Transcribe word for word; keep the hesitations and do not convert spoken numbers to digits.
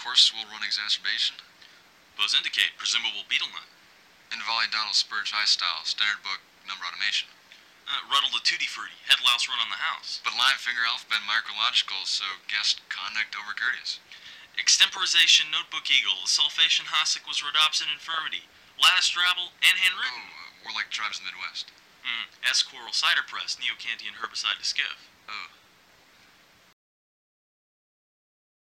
horse will run exacerbation. Bows indicate presumable beetle nut. And Volley Donald Spurge High Style, standard book, number automation. Uh, Ruddle the Tutti Frutti, head louse run on the house. But line finger alphabet micrological, so guessed conduct over courteous. Extemporization Notebook Eagle, the sulfation Hasek was rhodopsin infirmity, lattice drabble, and handwritten. Oh, uh, warlike tribes in the Midwest. Mm. S. Coral Cider Press, Neocantian herbicide to skiff. Oh.